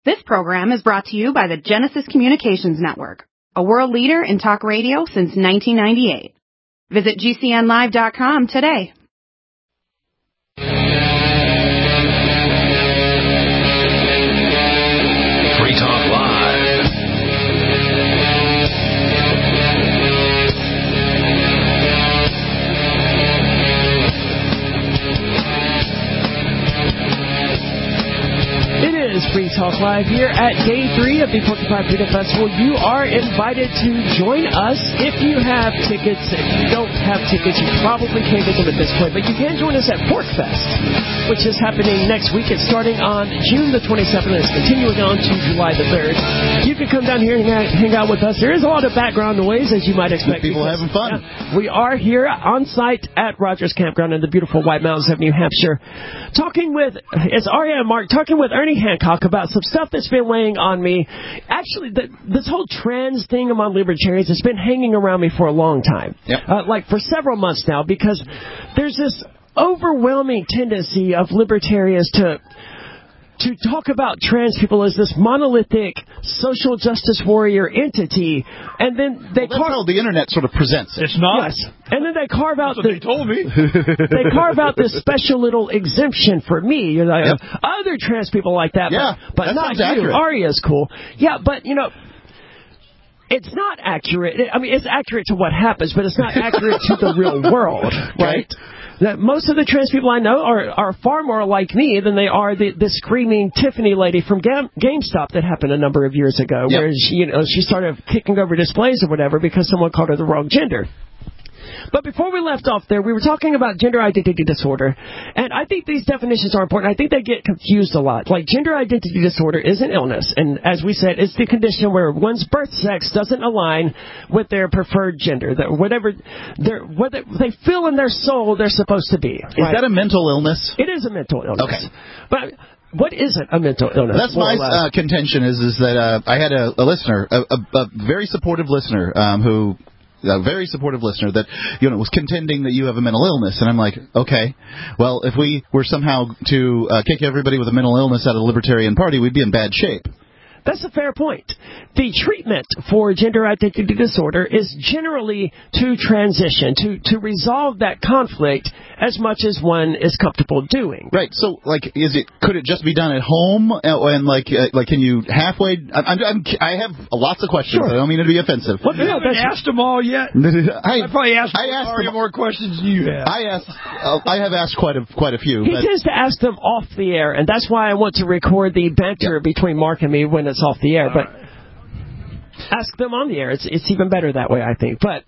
This program is brought to you by the Genesis Communications Network, a world leader in talk radio since 1998. Visit GCNlive.com today. Free Talk Live. It is Free Talk Live here at Day 3 of the Porcupine Freedom Festival. You are invited to join us if you have tickets. If you don't have tickets, you probably can't get them at this point, but you can join us at PorcFest, which is happening next week. It's starting on June the 27th and it's continuing on to July the 3rd. You can come down here and hang out with us. There is a lot of background noise, as you might expect. People having fun. We are here on site at Rogers Campground in the beautiful White Mountains of New Hampshire, talking with, it's Aria and Mark, talking with Ernie Hancock about some stuff that's been weighing on me. Actually, this whole trans thing among libertarians has been hanging around me for a long time. Yep. Like for several months now, because there's this overwhelming tendency of libertarians to talk about trans people as this monolithic social justice warrior entity, and then that's how the internet sort of presents it. It's not. Yes. And then they carve out they told me. They carve out this special little exemption for me. You know, other trans people like that, but that not you. Accurate. Aria's cool. Yeah, but you know, it's not accurate. I mean, it's accurate to what happens, but it's not accurate to the real world, right? That most of the trans people I know are far more like me than they are the screaming Tiffany lady from GameStop that happened a number of years ago, where she started kicking over displays or whatever because someone called her the wrong gender. But before we left off there, we were talking about gender identity disorder, and I think these definitions are important. I think they get confused a lot. Like, gender identity disorder is an illness, and as we said, it's the condition where one's birth sex doesn't align with their preferred gender, that whatever they feel in their soul they're supposed to be. Is that a mental illness? It is a mental illness. Okay. But what isn't a mental illness? That's my contention is that I had a listener, a very supportive listener, a very supportive listener that, was contending that you have a mental illness. And I'm like, okay, well, if we were somehow to kick everybody with a mental illness out of the Libertarian Party, we'd be in bad shape. That's a fair point. The treatment for gender identity disorder is generally to transition, to resolve that conflict as much as one is comfortable doing. Right. So, could it just be done at home? And can you halfway? I have lots of questions. Sure. I don't mean to be offensive. Well, you haven't asked them all yet. I probably asked more questions than you have. I have asked quite a few. He tends to ask them off the air, and that's why I want to record the banter between Mark and me when it's off the air. But ask them on the air. It's even better that way, I think. But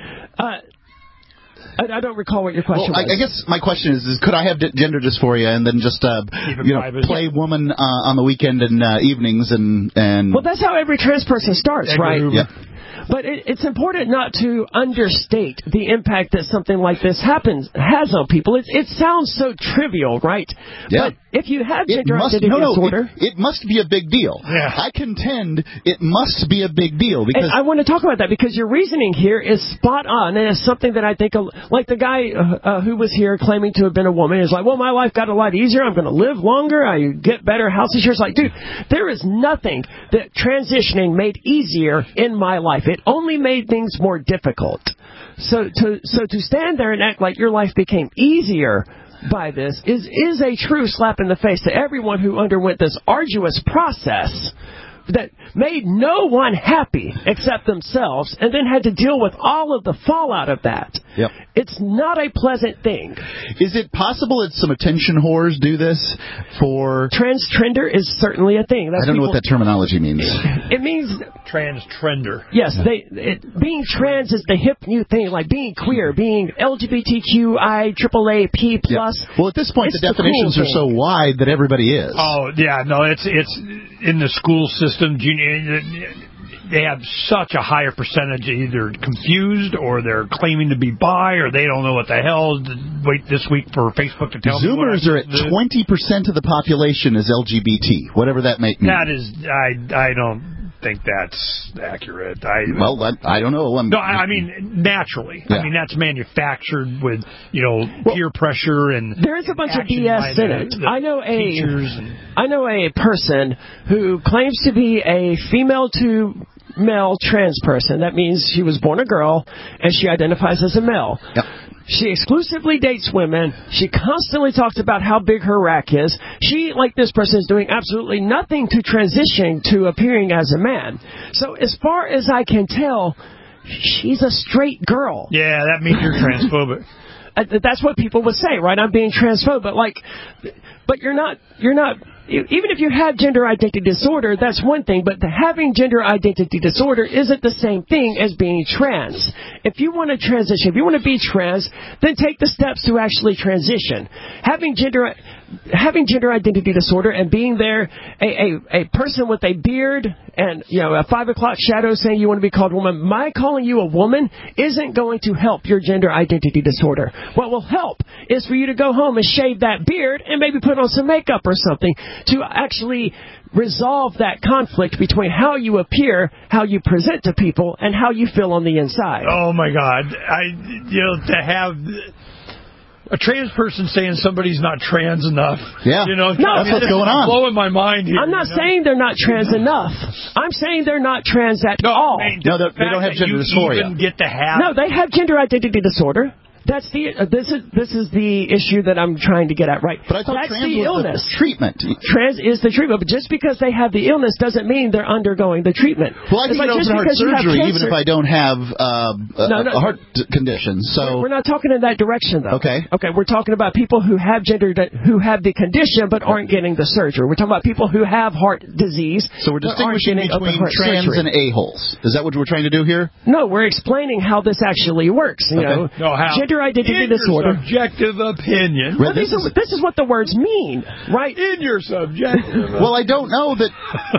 I don't recall what your question was. I guess my question is could I have gender dysphoria and then just play woman on the weekend and evenings and well, that's how every trans person starts, right? Yeah. But it's important not to understate the impact that something like this has on people. It sounds so trivial, right? Yeah. But if you have gender identity disorder... It must be a big deal. Yeah. I contend it must be a big deal. Because I want to talk about that because your reasoning here is spot on, and it's something that I think... Like the guy who was here claiming to have been a woman is like, well, my life got a lot easier. I'm going to live longer. I get better house insurance. Like, dude, there is nothing that transitioning made easier in my life. It only made things more difficult. So to stand there and act like your life became easier by this is a true slap in the face to everyone who underwent this arduous process that made no one happy except themselves and then had to deal with all of the fallout of that. Yep. It's not a pleasant thing. Is it possible that some attention whores do this for... Trans-trender is certainly a thing. I don't know what that terminology means. It means... Trans-trender. Yes, being trans is the hip new thing, like being queer, being LGBTQI, AAA+. Yeah. Well, at this point, the definitions are so wide that everybody is. Oh, yeah, no, it's in the school system, they have such a higher percentage either confused or they're claiming to be bi or they don't know what the hell. Wait this week for Facebook to tell me. Zoomers are at 20% of the population is LGBT, whatever that may mean. That is, I don't. think that's accurate. I don't know. No, I mean naturally. Yeah. I mean that's manufactured with peer pressure and there is a bunch of BS in it. I know a person who claims to be a female to male trans person. That means she was born a girl and she identifies as a male. Yep. She exclusively dates women. She constantly talks about how big her rack is. She, like this person, is doing absolutely nothing to transition to appearing as a man. So as far as I can tell, she's a straight girl. Yeah, that means you're transphobic. That's what people would say, right? I'm being transphobic. But you're not. Even if you have gender identity disorder, that's one thing, but having gender identity disorder isn't the same thing as being trans. If you want to transition, if you want to be trans, then take the steps to actually transition. Having gender identity disorder and being there, a person with a beard and a 5 o'clock shadow saying you want to be called a woman, my calling you a woman isn't going to help your gender identity disorder. What will help is for you to go home and shave that beard and maybe put on some makeup or something to actually resolve that conflict between how you appear, how you present to people, and how you feel on the inside. Oh my God! To have a trans person saying somebody's not trans enough. Yeah. That's what's going on. Blowing my mind here. I'm not saying they're not trans enough. I'm saying they're not trans at all. No, they don't have gender dysphoria. No, they have gender identity disorder. That's this is the issue that I'm trying to get at, right? But I thought that's trans the was illness. The treatment. Trans is the treatment, but just because they have the illness doesn't mean they're undergoing the treatment. Well, I think open heart surgery, even if I don't have a heart condition. So we're not talking in that direction, though. Okay. We're talking about people who have who have the condition but aren't getting the surgery. We're talking about people who have heart disease. So we're distinguishing between trans and a-holes. Is that what we're trying to do here? No, we're explaining how this actually works. No, how? Gender identity disorder. Subjective opinion. Well, this is what the words mean, right? In your subjective. Well, I don't know that.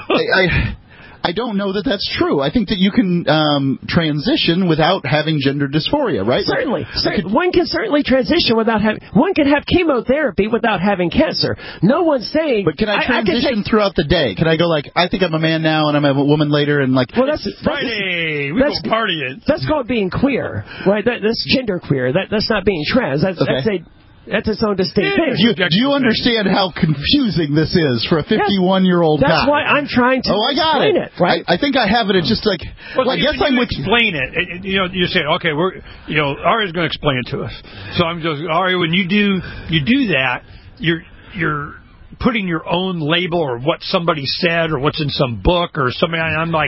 I don't know that that's true. I think that you can transition without having gender dysphoria, right? Certainly. One can certainly transition without having... One can have chemotherapy without having cancer. No one's saying... But can I transition through the day? Can I go I think I'm a man now and I'm a woman later and Well, that's Friday, we go partying. That's called being queer, right? That's gender queer. That's not being trans. That's its own distinct thing. Do you understand how confusing this is for a 51-year-old guy? That's why I'm trying to explain it, right? I think I have it. It's just I guess I'm with you. Explain it. You're saying, okay, Ari's going to explain it to us. So I'm just, Ari, when you do that, you're putting your own label or what somebody said or what's in some book or something. I'm like,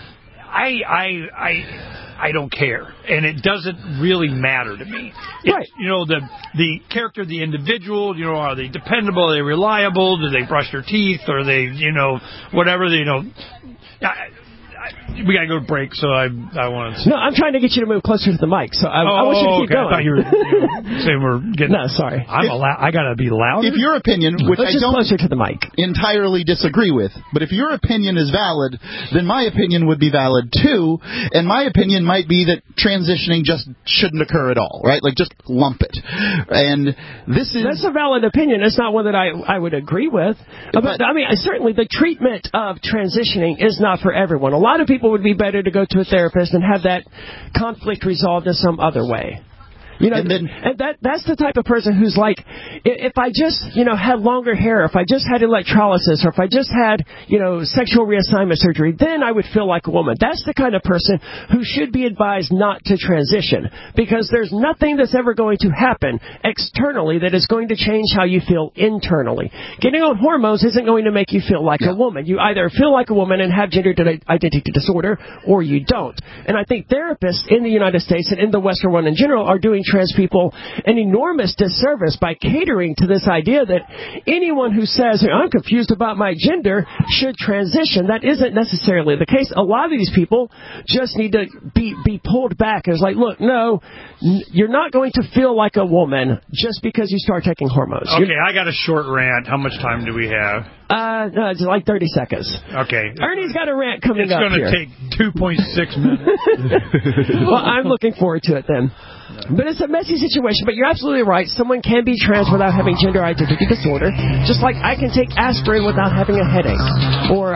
I don't care, and it doesn't really matter to me. Right. The character of the individual. Are they dependable? Are they reliable? Do they brush their teeth? Or they, whatever they we gotta go to break, so I want to. No, I'm trying to get you to move closer to the mic, so I want you to keep going. I thought you were saying we're getting. No, sorry. I gotta be louder. If your opinion, which I don't closer to the mic, entirely disagree with, but if your opinion is valid, then my opinion would be valid too, and my opinion might be that transitioning just shouldn't occur at all, right? Just lump it. And that's a valid opinion. It's not one that I would agree with. But I mean, certainly the treatment of transitioning is not for everyone. A lot of people would be better to go to a therapist and have that conflict resolved in some other way. And that's the type of person who's like, if I just, had longer hair, if I just had electrolysis, or if I just had, sexual reassignment surgery, then I would feel like a woman. That's the kind of person who should be advised not to transition, because there's nothing that's ever going to happen externally that is going to change how you feel internally. Getting on hormones isn't going to make you feel like a woman. You either feel like a woman and have gender identity disorder, or you don't. And I think therapists in the United States and in the Western world in general are doing trans people an enormous disservice by catering to this idea that anyone who says, I'm confused about my gender, should transition. That isn't necessarily the case. A lot of these people just need to be pulled back. It's like, look, no, you're not going to feel like a woman just because you start taking hormones. Okay, I got a short rant. How much time do we have? No, it's like 30 seconds. Okay. Ernie's got a rant coming up here. It's going to take 2.6 minutes. Well, I'm looking forward to it then. But it's a messy situation. But you're absolutely right. Someone can be trans without having gender identity disorder. Just like I can take aspirin without having a headache. Or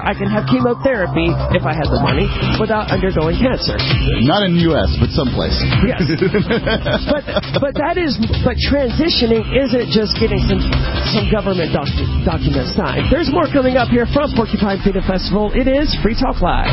I can have chemotherapy if I had the money without undergoing cancer. Not in the U.S., but someplace. Yes. but transitioning isn't just getting some government documents signed. There's more coming up here from Porcupine Freedom Festival. It is Free Talk Live.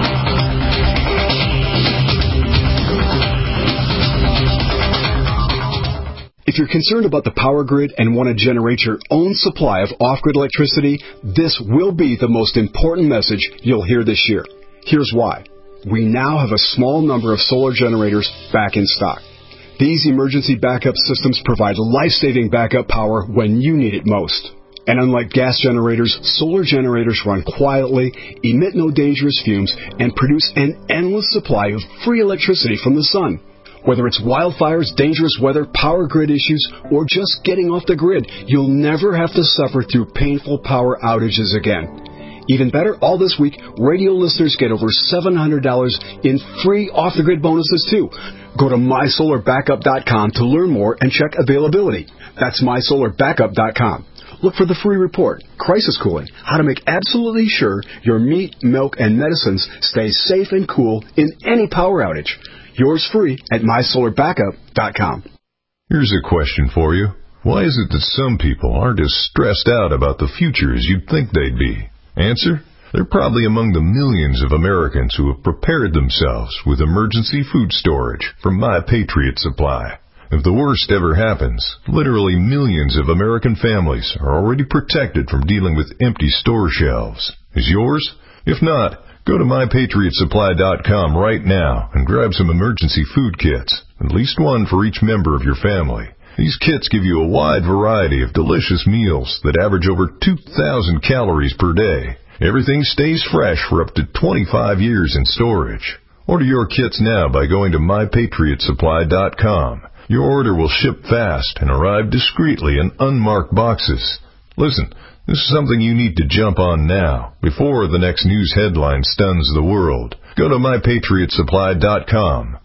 If you're concerned about the power grid and want to generate your own supply of off-grid electricity, this will be the most important message you'll hear this year. Here's why. We now have a small number of solar generators back in stock. These emergency backup systems provide life-saving backup power when you need it most. And unlike gas generators, solar generators run quietly, emit no dangerous fumes, and produce an endless supply of free electricity from the sun. Whether it's wildfires, dangerous weather, power grid issues, or just getting off the grid, you'll never have to suffer through painful power outages again. Even better, all this week, radio listeners get over $700 in free off-the-grid bonuses, too. Go to mysolarbackup.com to learn more and check availability. That's mysolarbackup.com. Look for the free report, Crisis Cooling, how to make absolutely sure your meat, milk, and medicines stay safe and cool in any power outage. Yours free at mysolarbackup.com. Here's a question for you. Why is it that some people aren't as stressed out about the future as you'd think they'd be? Answer? They're probably among the millions of Americans who have prepared themselves with emergency food storage from My Patriot Supply. If the worst ever happens, literally millions of American families are already protected from dealing with empty store shelves. Is yours? If not, go to MyPatriotSupply.com right now and grab some emergency food kits, at least one for each member of your family. These kits give you a wide variety of delicious meals that average over 2,000 calories per day. Everything stays fresh for up to 25 years in storage. Order your kits now by going to MyPatriotSupply.com. Your order will ship fast and arrive discreetly in unmarked boxes. Listen, this is something you need to jump on now, before the next news headline stuns the world. Go to MyPatriotSupply.com.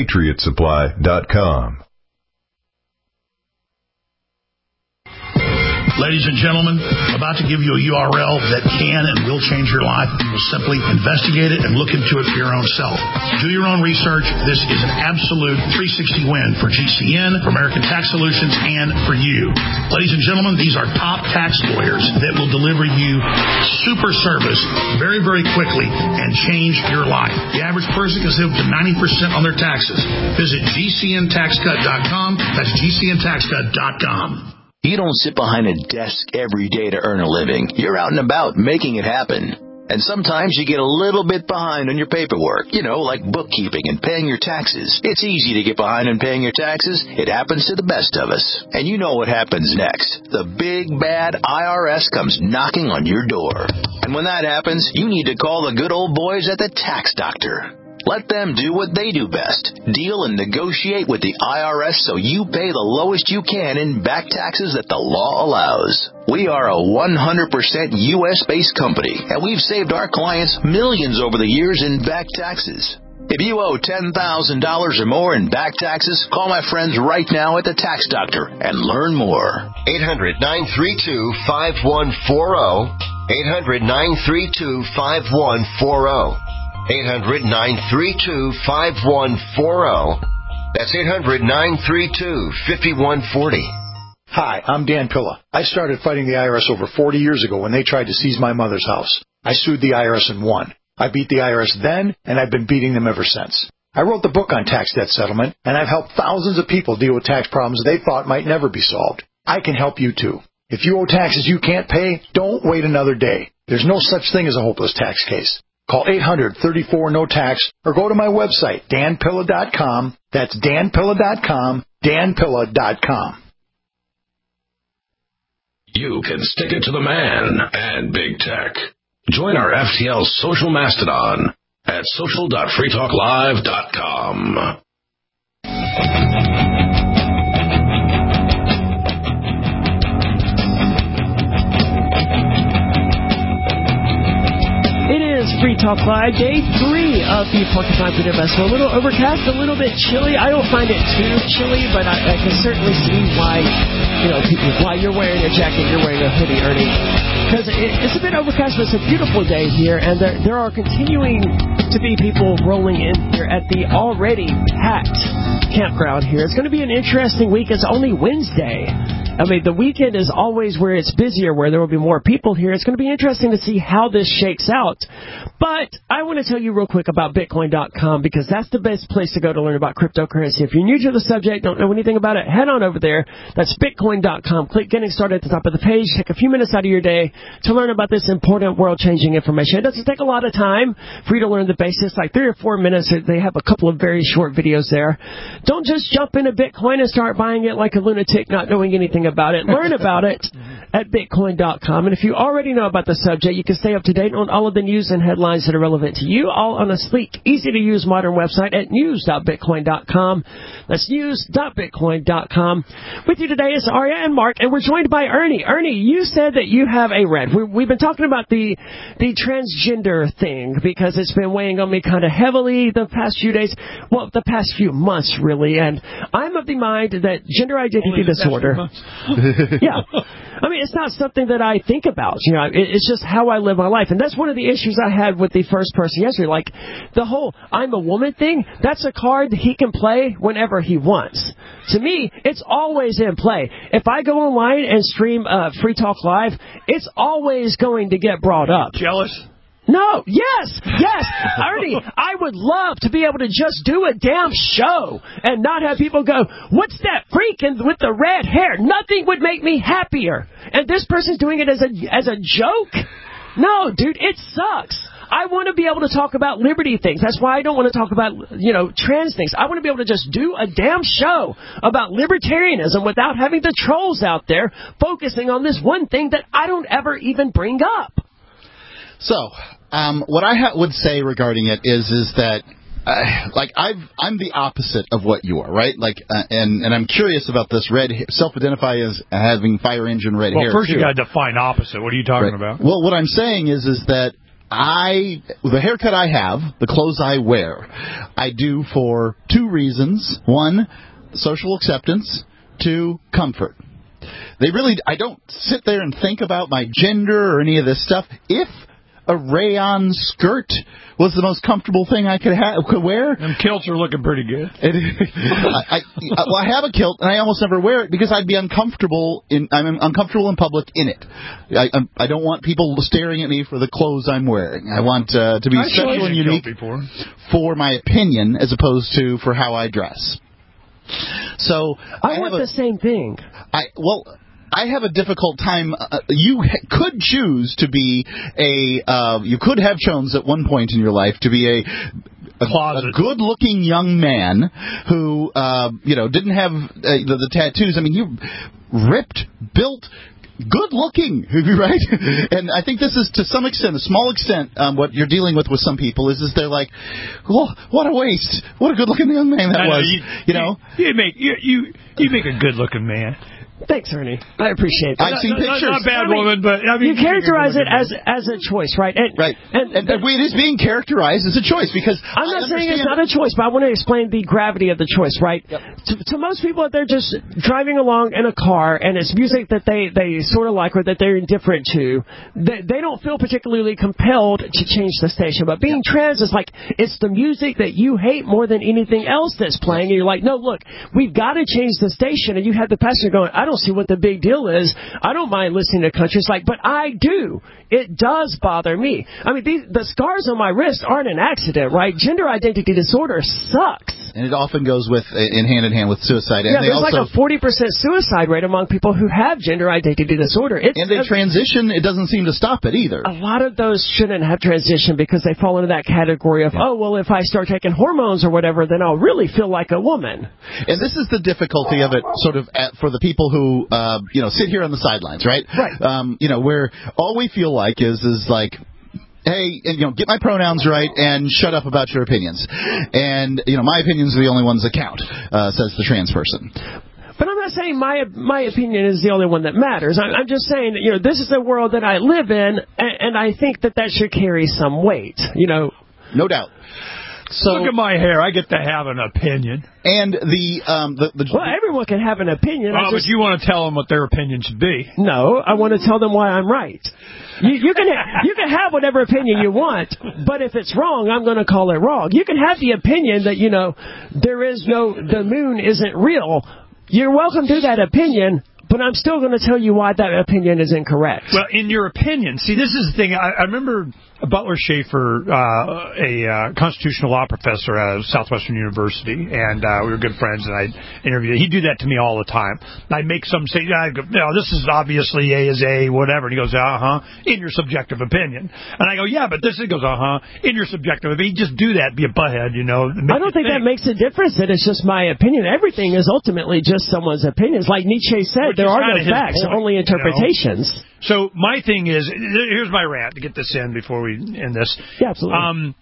MyPatriotSupply.com. Ladies and gentlemen, about to give you a URL that can and will change your life. You will simply investigate it and look into it for your own self. Do your own research. This is an absolute 360 win for GCN, for American Tax Solutions, and for you. Ladies and gentlemen, these are top tax lawyers that will deliver you super service very, very quickly and change your life. The average person can save up to 90% on their taxes. Visit GCNTaxCut.com. That's GCNTaxCut.com. You don't sit behind a desk every day to earn a living. You're out and about making it happen. And sometimes you get a little bit behind on your paperwork, like bookkeeping and paying your taxes. It's easy to get behind on paying your taxes. It happens to the best of us. And you know what happens next. The big, bad IRS comes knocking on your door. And when that happens, you need to call the good old boys at the Tax Doctor. Let them do what they do best. Deal and negotiate with the IRS so you pay the lowest you can in back taxes that the law allows. We are a 100% U.S.-based company, and we've saved our clients millions over the years in back taxes. If you owe $10,000 or more in back taxes, call my friends right now at the Tax Doctor and learn more. 800-932-5140. 800-932-5140. 800-932-5140. That's 800-932-5140. Hi, I'm Dan Pilla. I started fighting the IRS over 40 years ago when they tried to seize my mother's house. I sued the IRS and won. I beat the IRS then, and I've been beating them ever since. I wrote the book on tax debt settlement, and I've helped thousands of people deal with tax problems they thought might never be solved. I can help you too. If you owe taxes you can't pay, don't wait another day. There's no such thing as a hopeless tax case. Call 800-34-NO-TAX or go to my website, danpilla.com. That's danpilla.com, danpilla.com. You can stick it to the man and big tech. Join our FTL social mastodon at social.freetalklive.com. Free Talk Live, day 3 of the Porcupine Freedom Festival. A little overcast, a little bit chilly. I don't find it too chilly, but I can certainly see why, why you're wearing a jacket, you're wearing a hoodie, Ernie. Because it's a bit overcast, but it's a beautiful day here, and there are continuing to be people rolling in here at the already packed campground here. It's going to be an interesting week. It's only Wednesday. I mean, the weekend is always where it's busier, where there will be more people here. It's going to be interesting to see how this shakes out. But I want to tell you real quick about Bitcoin.com, because that's the best place to go to learn about cryptocurrency. If you're new to the subject, don't know anything about it, head on over there. That's Bitcoin.com. Click Getting Started at the top of the page. Take a few minutes out of your day to learn about this important world-changing information. It doesn't take a lot of time for you to learn the basics, like 3 or 4 minutes. They have a couple of very short videos there. Don't just jump into Bitcoin and start buying it like a lunatic, not knowing anything about it. Learn about it at Bitcoin.com. And if you already know about the subject, you can stay up to date on all of the news and headlines that are relevant to you, all on a sleek, easy-to-use modern website at news.bitcoin.com. That's news.bitcoin.com. With you today is Aria and Mark, and we're joined by Ernie. Ernie, you said that you have a red. We've been talking about the transgender thing, because it's been weighing on me kind of heavily the past few days. Well, the past few months, really. And I'm of the mind that gender identity disorder... Yeah. I mean, it's not something that I think about. It's just how I live my life. And that's one of the issues I had with the first person yesterday. Like, the whole I'm a woman thing, that's a card that he can play whenever he wants. To me, it's always in play. If I go online and stream Free Talk Live, it's always going to get brought up. Jealous? No, yes, Ernie, I would love to be able to just do a damn show and not have people go, what's that freak with the red hair? Nothing would make me happier. And this person's doing it as a joke? No, dude, it sucks. I want to be able to talk about liberty things. That's why I don't want to talk about, trans things. I want to be able to just do a damn show about libertarianism without having the trolls out there focusing on this one thing that I don't ever even bring up. So, what I would say regarding it is that, I'm the opposite of what you are, right? And I'm curious about this red hair. Self-identify as having fire engine red hair. Well, first you got to define opposite. What are you talking about? Well, what I'm saying is that the haircut I have, the clothes I wear, I do for 2 reasons. 1, social acceptance. 2, comfort. I don't sit there and think about my gender or any of this stuff. If a rayon skirt was the most comfortable thing I could wear. Them kilts are looking pretty good. I have a kilt, and I almost never wear it because I'd be uncomfortable. I'm uncomfortable in public in it. I don't want people staring at me for the clothes I'm wearing. I want to be special and unique for my opinion as opposed to for how I dress. So I want the same thing. I have a difficult time. You could choose to be you could have chosen at one point in your life to be a good-looking young man who, didn't have the tattoos. I mean, you ripped, built, good-looking, right? And I think this is, to some extent, a small extent, what you're dealing with some people is they're like, well, what a waste. What a good-looking young man that was. You make a good-looking man. Thanks, Ernie. I appreciate that. I've seen pictures. Not a bad woman, but you characterize it as a choice, right? And it is being characterized as a choice because I'm not saying it's not a choice, but I want to explain the gravity of the choice, right? Yep. To most people, they're just driving along in a car and it's music that they sort of like or that they're indifferent to. They don't feel particularly compelled to change the station. But being trans is like it's the music that you hate more than anything else that's playing, and you're like, no, look, we've got to change the station, and you have the passenger going, I don't see what the big deal is. I don't mind listening to country. It's like, but I do. It does bother me. I mean, the scars on my wrist aren't an accident, right? Gender identity disorder sucks. And it often goes hand in hand with suicide. And there's like a 40% suicide rate among people who have gender identity disorder. And they transition. It doesn't seem to stop it either. A lot of those shouldn't have transition because they fall into that category of, if I start taking hormones or whatever, then I'll really feel like a woman. And this is the difficulty of it sort of for the people who, sit here on the sidelines, right? Right. Where all we feel like is like, hey, get my pronouns right and shut up about your opinions. And, my opinions are the only ones that count, says the trans person. But I'm not not saying my opinion is the only one that matters. I'm just saying that, this is the world that I live in, and I think that should carry some weight, No doubt. So, look at my hair. I get to have an opinion. And well, everyone can have an opinion. But you want to tell them what their opinion should be. No, I want to tell them why I'm right. You can have whatever opinion you want, but if it's wrong, I'm going to call it wrong. You can have the opinion that, the moon isn't real. You're welcome to that opinion, but I'm still going to tell you why that opinion is incorrect. Well, in your opinion, see, this is the thing. I remember Butler Schaefer, a constitutional law professor at Southwestern University, and we were good friends, and I interviewed him. He'd do that to me all the time. I'd make some say, this is obviously A is A, whatever. And he goes, in your subjective opinion. And I go, yeah, but this, he goes, in your subjective opinion. He'd just do that, be a butthead, I don't think that makes a difference, that it's just my opinion. Everything is ultimately just someone's opinions. Like Nietzsche said, there are no facts, only interpretations. So my thing is, here's my rant to get this in before we end this. Yeah, absolutely.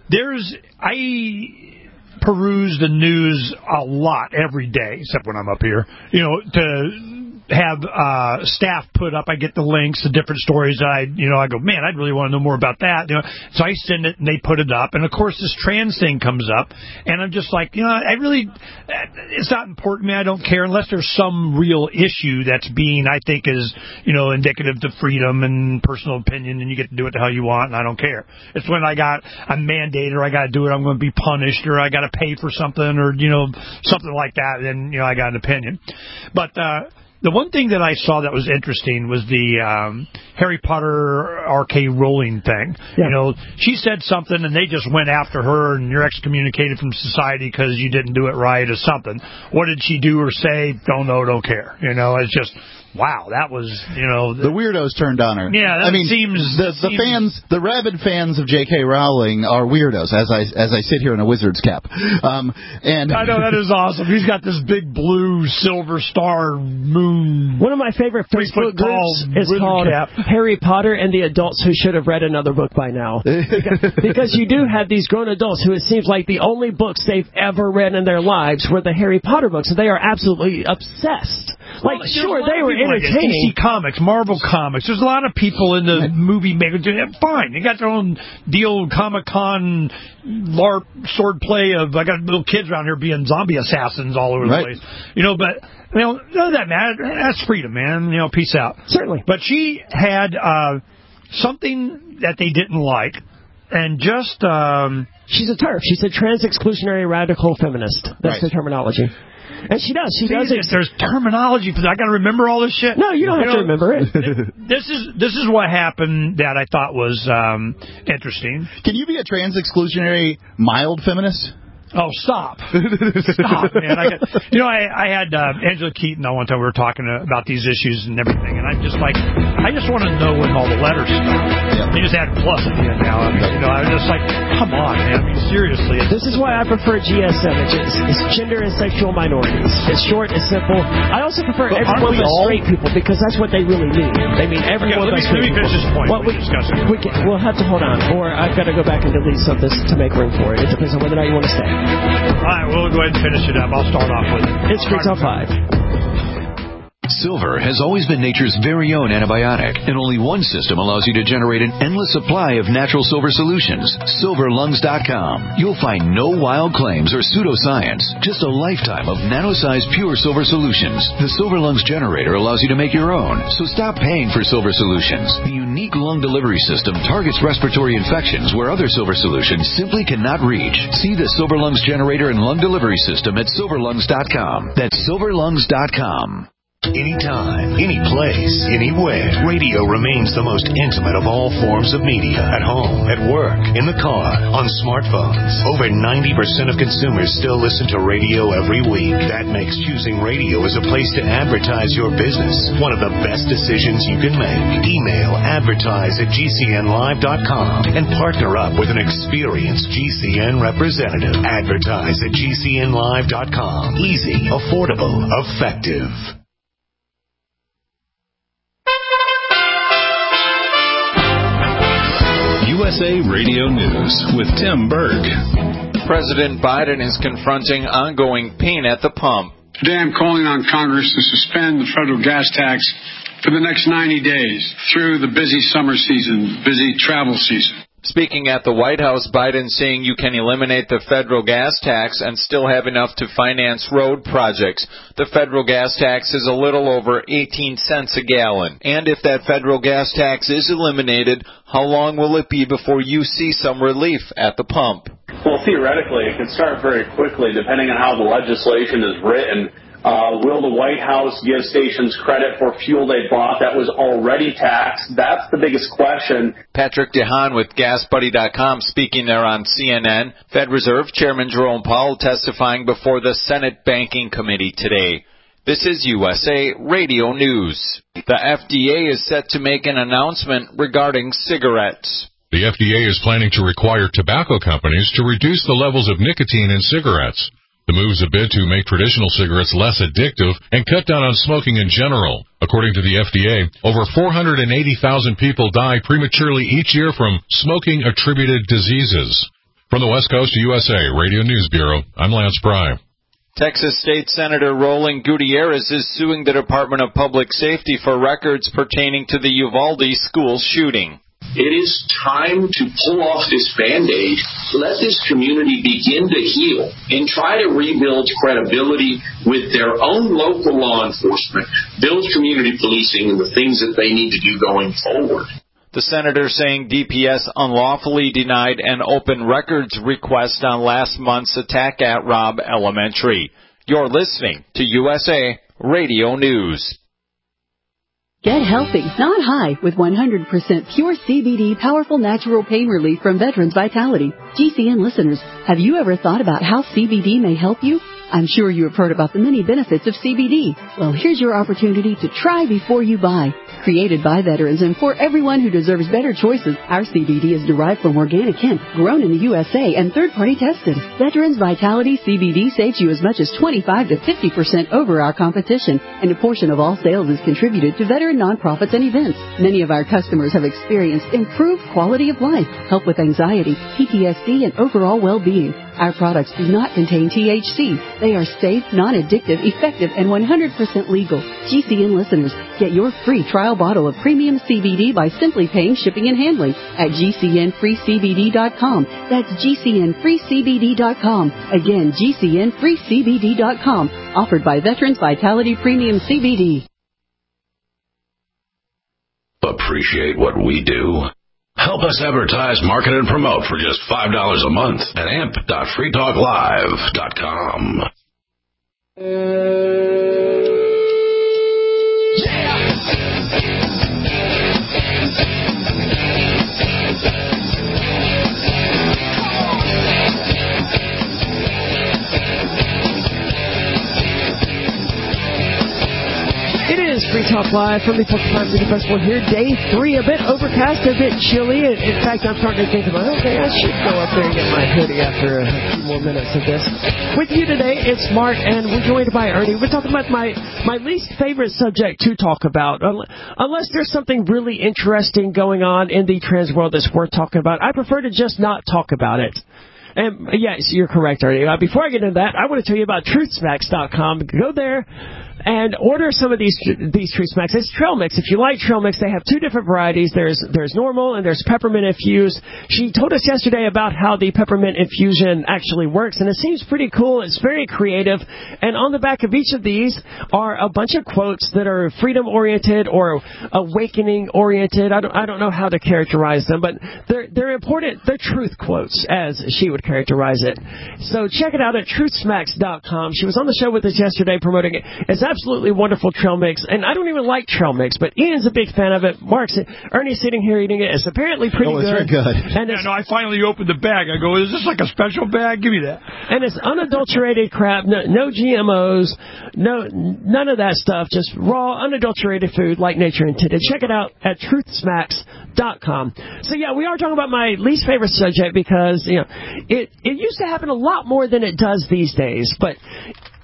I peruse the news a lot every day, except when I'm up here, to have staff put up. I get the links to different stories. I go, man, I'd really want to know more about that. So I send it, and they put it up. And, of course, this trans thing comes up, and I'm just like, it's not important to me. I don't care unless there's some real issue that's being, I think, is, indicative to freedom and personal opinion, and you get to do it the hell you want, and I don't care. It's when I'm mandated, or I got to do it, I'm going to be punished, or I got to pay for something, or, something like that, then, I got an opinion. But, the one thing that I saw that was interesting was the Harry Potter R.K. Rowling thing. Yeah. She said something, and they just went after her, and you're excommunicated from society because you didn't do it right or something. What did she do or say? Don't know, don't care. It's just... Wow, that was, the weirdos turned on her. Yeah, seems... The rabid fans of J.K. Rowling are weirdos, as I sit here in a wizard's cap. And I know, that is awesome. He's got this big blue silver star moon. One of my favorite Facebook groups is called Harry Potter and the Adults Who Should Have Read Another Book by Now. Because you do have these grown adults who it seems like the only books they've ever read in their lives were the Harry Potter books, and they are absolutely obsessed. Like, sure, they were entertaining. DC Comics, Marvel Comics. There's a lot of people in the movie making. Fine, they got their own deal. Comic-Con, LARP, swordplay of. I got little kids around here being zombie assassins all over the place. But none of that matter. That's freedom, man. Peace out. Certainly. But she had something that they didn't like, and just. She's a TERF. She's a trans-exclusionary radical feminist. That's the terminology. And she does. There's terminology for that. I got to remember all this shit. No, you don't have to remember it. This is what happened that I thought was interesting. Can you be a trans-exclusionary mild feminist? Oh, stop. Stop, man. I had Angela Keaton on one time. We were talking about these issues and everything, and I'm just like, I just want to know when all the letters start. Yeah. They just add plus at the end now. I was just like, come on, man. Seriously. This is why I prefer GSM. It's gender and sexual minorities. It's short, it's simple. I also prefer everyone but straight people, because that's what they really mean. They mean everyone but straight people. Let me finish this point. We'll have to hold on, or I've got to go back and delete some of this to make room for it. It depends on whether or not you want to stay. All right, we'll go ahead and finish it up. I'll start off with it. It's Freaks on 5. Silver has always been nature's very own antibiotic, and only one system allows you to generate an endless supply of natural silver solutions. SilverLungs.com. You'll find no wild claims or pseudoscience, just a lifetime of nano-sized pure silver solutions. The Silver Lungs generator allows you to make your own, so stop paying for silver solutions. The unique lung delivery system targets respiratory infections where other silver solutions simply cannot reach. See the Silver Lungs generator and lung delivery system at SilverLungs.com. That's SilverLungs.com. Anytime, any place, anywhere, radio remains the most intimate of all forms of media. At home, at work, in the car, on smartphones. Over 90% of consumers still listen to radio every week. That makes choosing radio as a place to advertise your business one of the best decisions you can make. Email advertise@gcnlive.com and partner up with an experienced GCN representative. Advertise at gcnlive.com. Easy, affordable, effective. USA Radio News with Tim Berg. President Biden is confronting ongoing pain at the pump. Today I'm calling on Congress to suspend the federal gas tax for the next 90 days through the busy summer season, busy travel season. Speaking at the White House, Biden saying you can eliminate the federal gas tax and still have enough to finance road projects. The federal gas tax is a little over 18 cents a gallon. And if that federal gas tax is eliminated, how long will it be before you see some relief at the pump? Well, theoretically, it can start very quickly, depending on how the legislation is written. Will the White House give stations credit for fuel they bought that was already taxed? That's the biggest question. Patrick DeHaan with GasBuddy.com speaking there on CNN. Fed Reserve Chairman Jerome Powell testifying before the Senate Banking Committee today. This is USA Radio News. The FDA is set to make an announcement regarding cigarettes. The FDA is planning to require tobacco companies to reduce the levels of nicotine in cigarettes. The move is a bid to make traditional cigarettes less addictive and cut down on smoking in general. According to the FDA, over 480,000 people die prematurely each year from smoking-attributed diseases. From the West Coast to USA Radio News Bureau, I'm Lance Pry. Texas State Senator Roland Gutierrez is suing the Department of Public Safety for records pertaining to the Uvalde school shooting. It is time to pull off this Band-Aid, let this community begin to heal, and try to rebuild credibility with their own local law enforcement, build community policing and the things that they need to do going forward. The senator saying DPS unlawfully denied an open records request on last month's attack at Robb Elementary. You're listening to USA Radio News. Get healthy, not high, with 100% pure CBD powerful natural pain relief from Veterans Vitality. GCN listeners, have you ever thought about how CBD may help you? I'm sure you have heard about the many benefits of CBD. Well, here's your opportunity to try before you buy. Created by veterans and for everyone who deserves better choices, our CBD is derived from organic hemp, grown in the USA and third-party tested. Veterans Vitality CBD saves you as much as 25 to 50% over our competition, and a portion of all sales is contributed to veteran nonprofits and events. Many of our customers have experienced improved quality of life, help with anxiety, PTSD, and overall well-being. Our products do not contain THC. They are safe, non-addictive, effective, and 100% legal. GCN listeners, get your free trial bottle of premium CBD by simply paying shipping and handling at GCNFreeCBD.com. That's GCNFreeCBD.com. Again, GCNFreeCBD.com. Offered by Veterans Vitality Premium CBD. Appreciate what we do? Help us advertise, market, and promote for just $5 a month at amp.freetalklive.com. Free Talk Live from the Texas Time Music Festival here. Day 3, a bit overcast, a bit chilly. In fact, I'm starting to think about, okay, I should go up there and get my hoodie after a few more minutes of this. With you today, it's Mark, and we're joined by Ernie. We're talking about my least favorite subject to talk about. Unless there's something really interesting going on in the trans world that's worth talking about, I prefer to just not talk about it. And yes, you're correct, Ernie. Before I get into that, I want to tell you about TruthSmacks.com. Go there and order some of these Truth Smacks. It's trail mix. If you like trail mix, they have 2 different varieties. There's normal and there's peppermint infused. She told us yesterday about how the peppermint infusion actually works, and it seems pretty cool. It's very creative. And on the back of each of these are a bunch of quotes that are freedom-oriented or awakening-oriented. I don't know how to characterize them, but they're important. They're truth quotes, as she would characterize it. So check it out at TruthSmacks.com. She was on the show with us yesterday promoting it. It's absolutely wonderful trail mix, and I don't even like trail mix, but Ian's a big fan of it. Ernie's sitting here eating it. It's apparently pretty good. It's very good. And I finally opened the bag. I go, is this like a special bag? Give me that. And it's unadulterated crap, no GMOs, none of that stuff, just raw, unadulterated food like nature intended. Check it out at TruthSmacks.com. So yeah, we are talking about my least favorite subject because, it used to happen a lot more than it does these days, but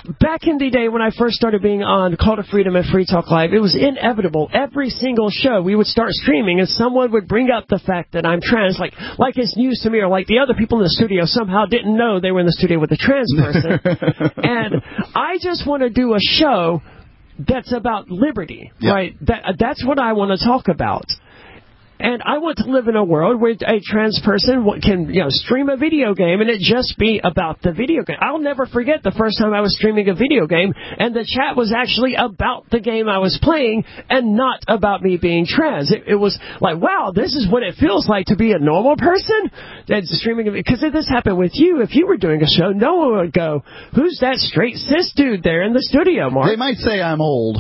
back in the day when I first started being on Call to Freedom and Free Talk Live, it was inevitable. Every single show we would start streaming and someone would bring up the fact that I'm trans, like it's news to me, or like the other people in the studio somehow didn't know they were in the studio with a trans person. And I just want to do a show that's about liberty, right? That's what I want to talk about. And I want to live in a world where a trans person can, stream a video game and it just be about the video game. I'll never forget the first time I was streaming a video game and the chat was actually about the game I was playing and not about me being trans. It was like, wow, this is what it feels like to be a normal person that's streaming. Because if this happened with you, if you were doing a show, no one would go, who's that straight cis dude there in the studio, Mark? They might say I'm old.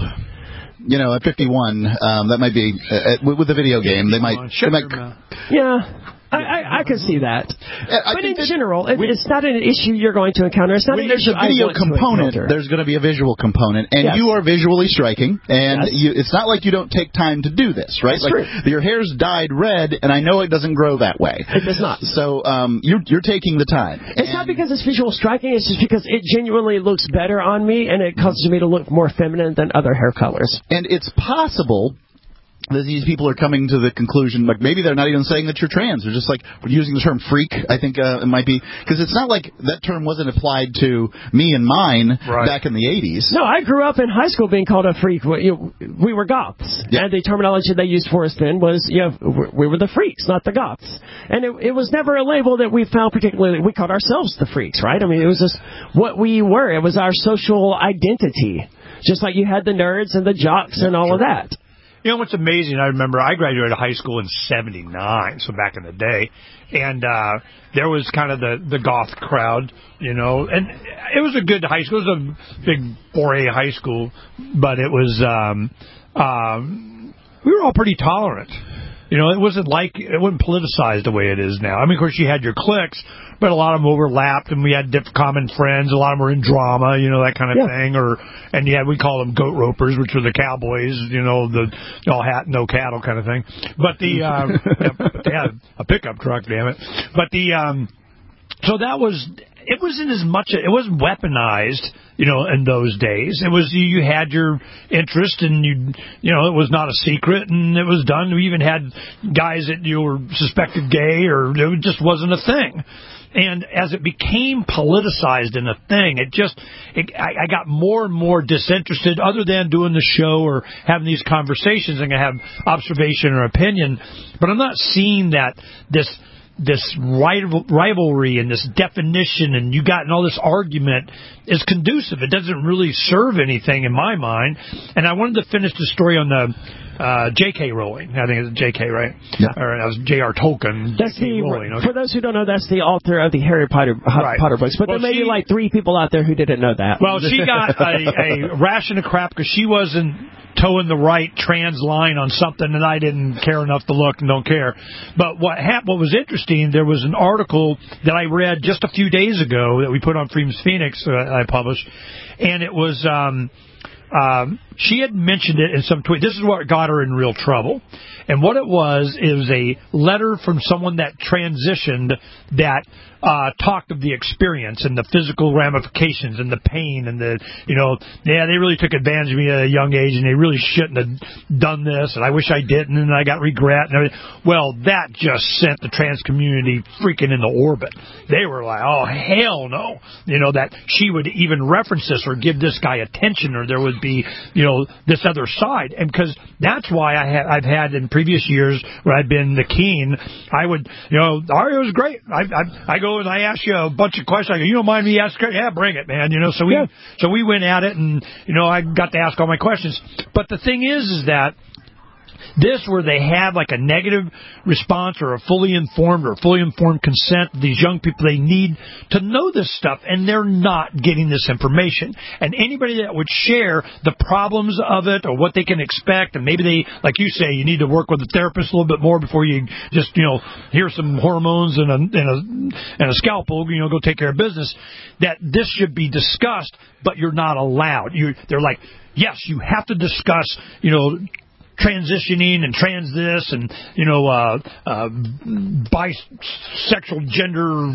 At 51, that might be with the video game. They might. Yeah. I can see that. But in general, it's not an issue you're going to encounter. It's not when an issue there's a video component, there's going to be a visual component. And you are visually striking. And it's not like you don't take time to do this, right? That's true. Your hair's dyed red, and I know it doesn't grow that way. It does not. So you're taking the time. It's not because it's visual striking. It's just because it genuinely looks better on me, and it causes me to look more feminine than other hair colors. And it's possible that these people are coming to the conclusion, like maybe they're not even saying that you're trans. They're just like using the term freak, I think it might be. Because it's not like that term wasn't applied to me and mine back in the 80s. No, I grew up in high school being called a freak. We were goths. And the terminology they used for us then was, we were the freaks, not the goths. And it was never a label that we found particularly, we called ourselves the freaks, right? I mean, it was just what we were. It was our social identity. Just like you had the nerds and the jocks and all of that. You know what's amazing? I remember I graduated high school in '79, so back in the day, and there was kind of the goth crowd, and it was a good high school. It was a big 4A high school, but it was we were all pretty tolerant. It wasn't politicized the way it is now. I mean, of course, you had your cliques, but a lot of them overlapped, and we had common friends. A lot of them were in drama, that kind of thing. And we call them goat ropers, which were the cowboys, the all hat, no cattle kind of thing. But but they had a pickup truck, damn it. But so that was. It wasn't as much. It wasn't weaponized, in those days. It was you had your interest, and it was not a secret, and it was done. We even had guys that you were suspected gay, or it just wasn't a thing. And as it became politicized in a thing, I got more and more disinterested. Other than doing the show or having these conversations, and I have observation or opinion, but I'm not seeing that this rivalry and this definition and all this argument is conducive. It doesn't really serve anything in my mind. And I wanted to finish the story on the J.K. Rowling. I think it's J.K., right? Yeah. Or that was J.R. Tolkien. That's Rowling. For those who don't know, that's the author of the Harry Potter books. But there may be like 3 people out there who didn't know that. Well, she got a ration of crap because she wasn't towing the right trans line on something, and I didn't care enough to look and don't care. But what was interesting, there was an article that I read just a few days ago that we put on Freedom's Phoenix I published, and it was she had mentioned it in some tweet. This is what got her in real trouble. And what it was a letter from someone that transitioned that talked of the experience and the physical ramifications and the pain and they really took advantage of me at a young age, and they really shouldn't have done this, and I wish I didn't, and I got regret and everything. Well, that just sent the trans community freaking into orbit. They were like, oh, hell no. That she would even reference this or give this guy attention, or there would be, this other side. And because that's why I've had in previous years where I've been the keen, I would, Aria was great. I go and I ask you a bunch of questions. I go, you don't mind me asking? Yeah, bring it, man. So we went at it, and I got to ask all my questions. But the thing is that this, where they have like a negative response or a fully informed consent, these young people, they need to know this stuff, and they're not getting this information. And anybody that would share the problems of it or what they can expect, and maybe they, like you say, you need to work with a therapist a little bit more before you just, here's some hormones and a scalpel, go take care of business, that this should be discussed, but you're not allowed. They're like, yes, you have to discuss, transitioning and trans this and, bisexual gender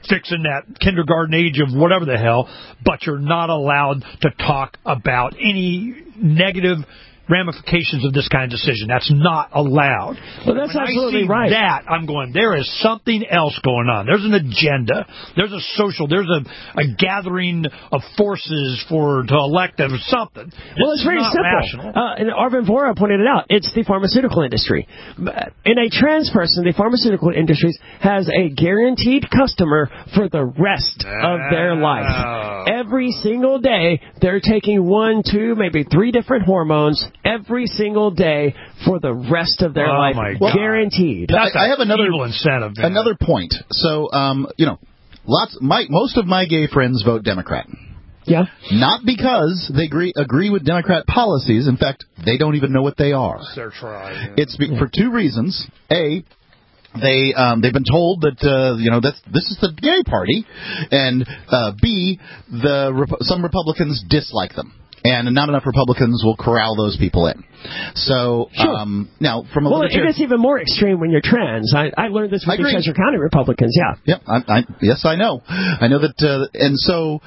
fixing that kindergarten age of whatever the hell, but you're not allowed to talk about any negative ramifications of this kind of decision. That's not allowed. Well, that's absolutely right. That I'm going, there is something else going on. There's an agenda. There's a social. There's a gathering of forces to elect them or something. Well, it's very simple. And Arvind Vora pointed it out. It's the pharmaceutical industry. In a trans person, the pharmaceutical industry has a guaranteed customer for the rest of their life. Every single day, they're taking 1, 2, maybe 3 different hormones every single day for the rest of their life. My God. Guaranteed. I have another evil incentive. Man. Another point. So, most of my gay friends vote Democrat. Yeah. Not because they agree with Democrat policies. In fact, they don't even know what they are. They're trying. It's for 2 reasons. A, they've been told that this is the gay party, and B, some Republicans dislike them. And not enough Republicans will corral those people in. So, sure. Now, from a it gets even more extreme when you're trans. I learned this with the Chester County Republicans, yeah. Yep, yes, I know. I know that, and so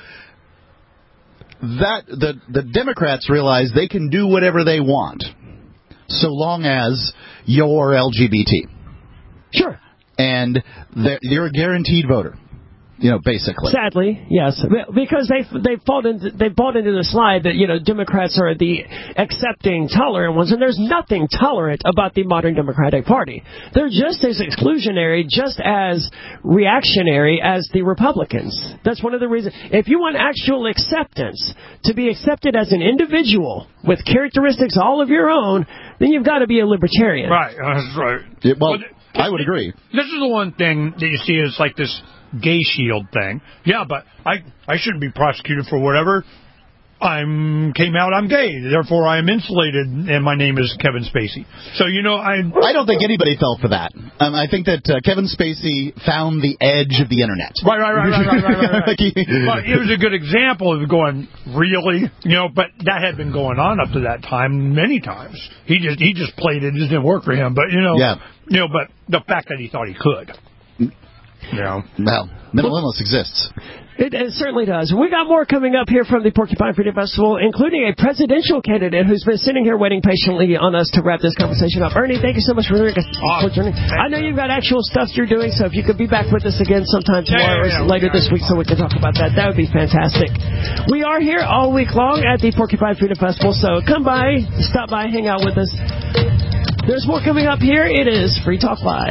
that the Democrats realize they can do whatever they want, so long as you're LGBT. Sure. And you're a guaranteed voter. Basically. Sadly, yes, because they've bought into the slide that Democrats are the accepting, tolerant ones, and there's nothing tolerant about the modern Democratic Party. They're just as exclusionary, just as reactionary as the Republicans. That's one of the reasons. If you want actual acceptance, to be accepted as an individual with characteristics all of your own, then you've got to be a libertarian. Right. That's right. I would agree. This is the one thing that you see is like this gay shield thing. Yeah, but I shouldn't be prosecuted for whatever. I'm gay, therefore I am insulated, and my name is Kevin Spacey. So, I don't think anybody fell for that. I think that Kevin Spacey found the edge of the internet. Right. But it was a good example of going, really? But that had been going on up to that time many times. He just played it. It just didn't work for him. But, but the fact that he thought he could. Yeah. Well, mental illness exists. It certainly does. We got more coming up here from the Porcupine Freedom Festival, including a presidential candidate who's been sitting here waiting patiently on us to wrap this conversation up. Ernie, thank you so much for joining. I know you've got actual stuff you're doing, so if you could be back with us again sometime tomorrow or later this week so we can talk about that would be fantastic. We are here all week long at the Porcupine Freedom Festival, so come by, stop by, hang out with us. There's more coming up here. It is Free Talk Live.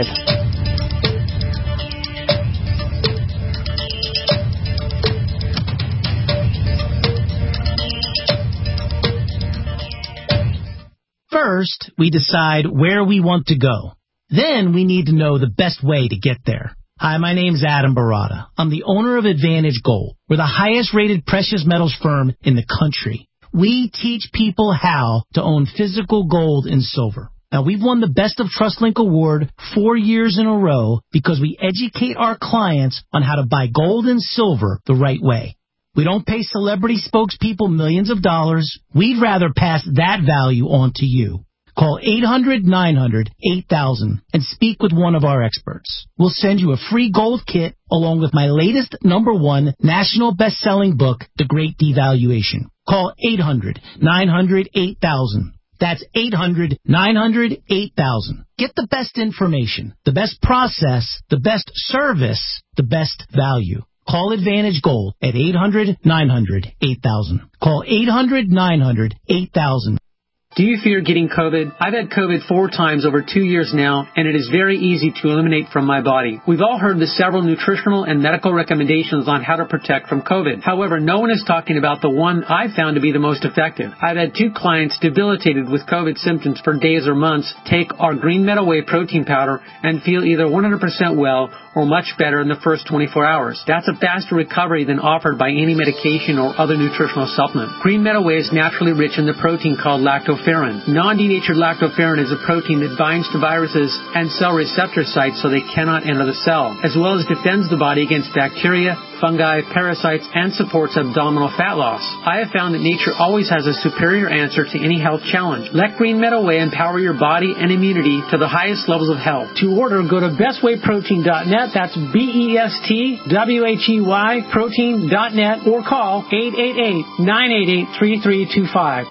First, we decide where we want to go. Then we need to know the best way to get there. Hi, my name's Adam Barada. I'm the owner of Advantage Gold. We're the highest rated precious metals firm in the country. We teach people how to own physical gold and silver. Now, we've won the Best of TrustLink Award 4 years in a row because we educate our clients on how to buy gold and silver the right way. We don't pay celebrity spokespeople millions of dollars. We'd rather pass that value on to you. Call 800-900-8000 and speak with one of our experts. We'll send you a free gold kit along with my latest #1 national best-selling book, The Great Devaluation. Call 800-900-8000. That's 800-900-8000. Get the best information, the best process, the best service, the best value. Call Advantage Gold at 800-900-8000. Call 800-900-8000. Do you fear getting COVID? I've had COVID 4 times over 2 years now, and it is very easy to eliminate from my body. We've all heard the several nutritional and medical recommendations on how to protect from COVID. However, no one is talking about the one I've found to be the most effective. I've had 2 clients debilitated with COVID symptoms for days or months take our Green Meadow Whey protein powder and feel either 100% well or much better in the first 24 hours. That's a faster recovery than offered by any medication or other nutritional supplement. Green Meadow Whey is naturally rich in the protein called lactoferrin, lactoferrin. Non-denatured lactoferrin is a protein that binds to viruses and cell receptor sites so they cannot enter the cell, as well as defends the body against bacteria, fungi, parasites, and supports abdominal fat loss. I have found that nature always has a superior answer to any health challenge. Let Green Meadow Whey empower your body and immunity to the highest levels of health. To order, go to bestwayprotein.net. That's BESTWHEY protein.net, or call 888-988-3325.